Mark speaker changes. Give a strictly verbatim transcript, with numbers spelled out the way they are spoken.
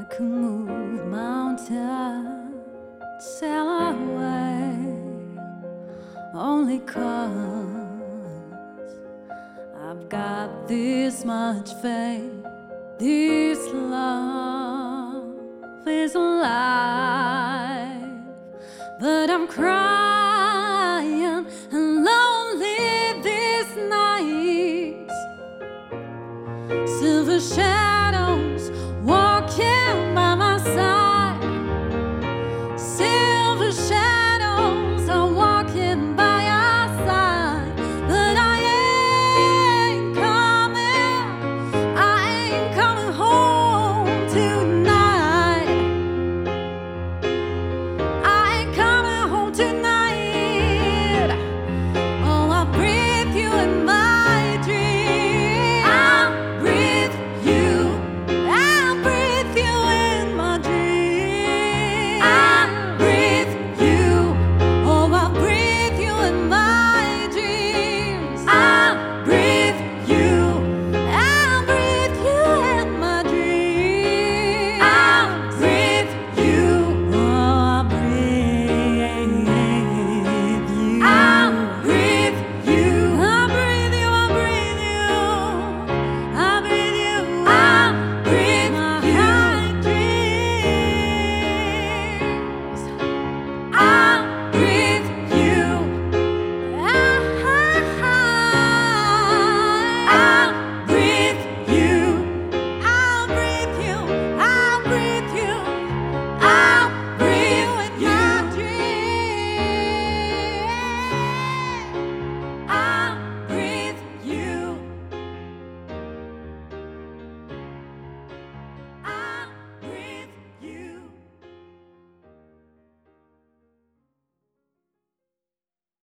Speaker 1: could move mountains, sail away, only 'cause I've got this much faith. This love is alive, but I'm crying and lonely these nights. Silver shadows